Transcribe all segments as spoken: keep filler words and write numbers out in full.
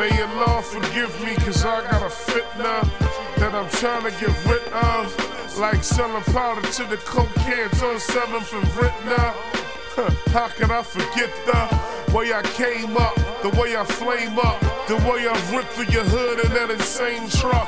May Allah forgive me, cause I got a fitna that I'm trying to get rid of. Like selling powder to the cocaine on seventh and Ritna. How can I forget the way I came up, the way I flame up, the way I ripped through your hood in that insane truck.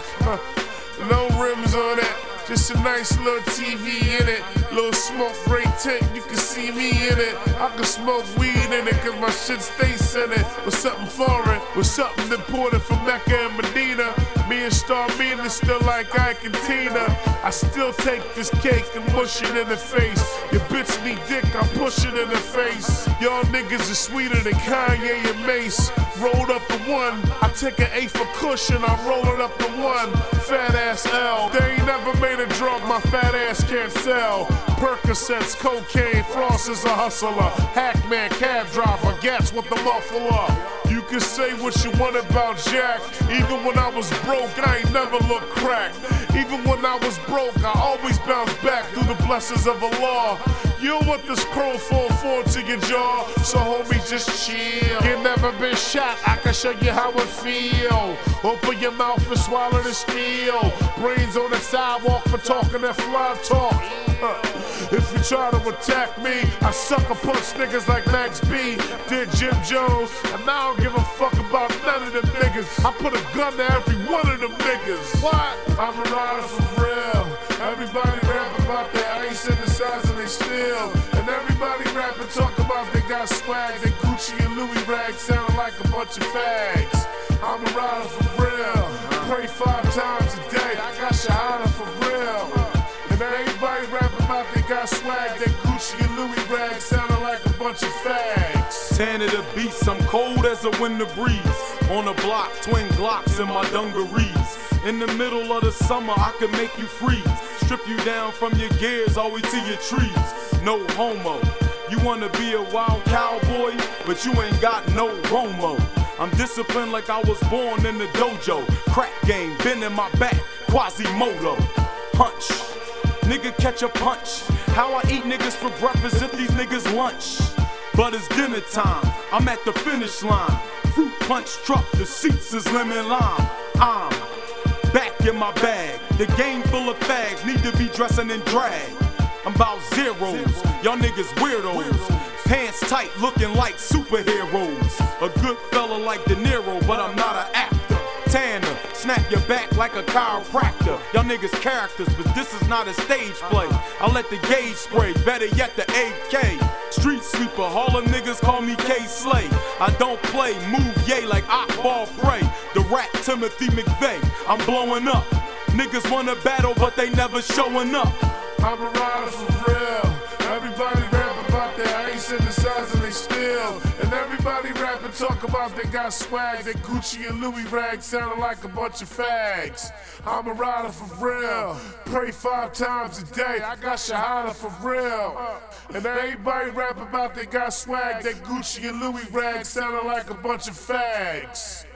No rims on it, just a nice little T V in it. Little smoke break tent, you can see me in it. I can smoke weed in it, cause my shit stays scented. With something foreign, with something imported from Mecca and Medina. Me and Star Mina still like Ike and Tina. I still take this cake and mush it in the face. Your bitch need dick, I push it in the face. Y'all niggas are sweeter than Kanye and Mace. Rolled up the one, I take an eight for cushion, I roll it up the one. Fat ass L, they ain't never made a drug my fat ass can't sell. Percocets, cocaine, floss is a hustler. Hackman, cab driver, gats with the muffler. You can say what you want about Jack. Even when I was broke, I ain't never looked crack. Even when I was broke, I always bounced back through the blessings of Allah. You don't want this crow fall forward to your jaw, so homie, just chill. You never been shot, I can show you how it feel. Open your mouth and swallow the steel. Brains on the sidewalk for talking that fly talk. If you try to attack me, I sucker punch niggas like Max B did Jim Jones, and I don't give a fuck about none of them niggas. I put a gun to every one of them niggas. What? I'm a rider for real. Everybody rap about their ice and the size of their steel, and everybody rapping talk about they got swag. They Gucci and Louis rags sounding like a bunch of fags. I'm a rider for real. Pray five times a day. I got shahada for real. And everybody rapping about they got swag. They Gucci and Louis rags sounding like a bunch of fags. Ten of the beats, I'm cold as a winter breeze. On the block, twin Glocks in my dungarees. In the middle of the summer, I can make you freeze. Strip you down from your gears all the way to your trees. No homo. You wanna be a wild cowboy, but you ain't got no Romo. I'm disciplined like I was born in the dojo. Crack game, been in my back, Quasimodo. Punch, nigga catch a punch. How I eat niggas for breakfast if these niggas lunch. But it's dinner time, I'm at the finish line. Fruit punch truck, the seats is lemon lime. I'm back in my bag, the game full of fags, need to be dressing in drag. I'm about zeros, y'all niggas weirdos. Pants tight, looking like superheroes. A good fella like De Niro, but I'm not an actor. Tanner, snap your back like a chiropractor. Y'all niggas characters, but this is not a stage play. I let the gauge spray, better yet the A K. Street sweeper, all them niggas call me K-Slay. I don't play, move yay like Akbar Prey. The rat Timothy McVeigh, I'm blowing up. Niggas wanna battle, but they never showing up. I'm a rider for real. Everybody rap about their ice and the size of their steel, and everybody rap and talk about they got swag. They Gucci and Louis rags sounding like a bunch of fags. I'm a rider for real. Pray five times a day. I got shahada for real. And everybody rap about they got swag. They Gucci and Louis rags sounding like a bunch of fags.